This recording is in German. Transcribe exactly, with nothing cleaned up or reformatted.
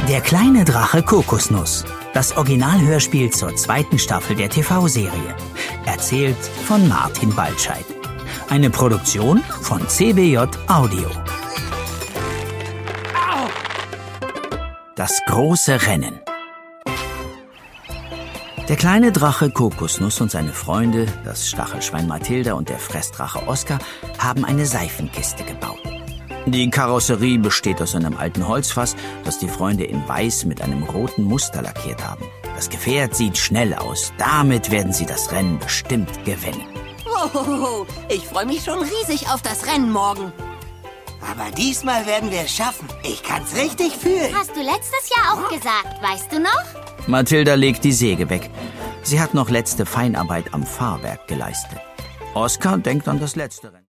Der kleine Drache Kokosnuss. Das Originalhörspiel zur zweiten Staffel der T V-Serie. Erzählt von Martin Baltscheid. Eine Produktion von C B J Audio. Das große Rennen. Der kleine Drache Kokosnuss und seine Freunde, das Stachelschwein Mathilda und der Fressdrache Oskar, haben eine Seifenkiste gebaut. Die Karosserie besteht aus einem alten Holzfass, das die Freunde in weiß mit einem roten Muster lackiert haben. Das Gefährt sieht schnell aus. Damit werden sie das Rennen bestimmt gewinnen. Oh, ich freue mich schon riesig auf das Rennen morgen. Aber diesmal werden wir es schaffen. Ich kann's richtig fühlen. Hast du letztes Jahr auch gesagt, weißt du noch? Mathilda legt die Säge weg. Sie hat noch letzte Feinarbeit am Fahrwerk geleistet. Oskar denkt an das letzte Rennen.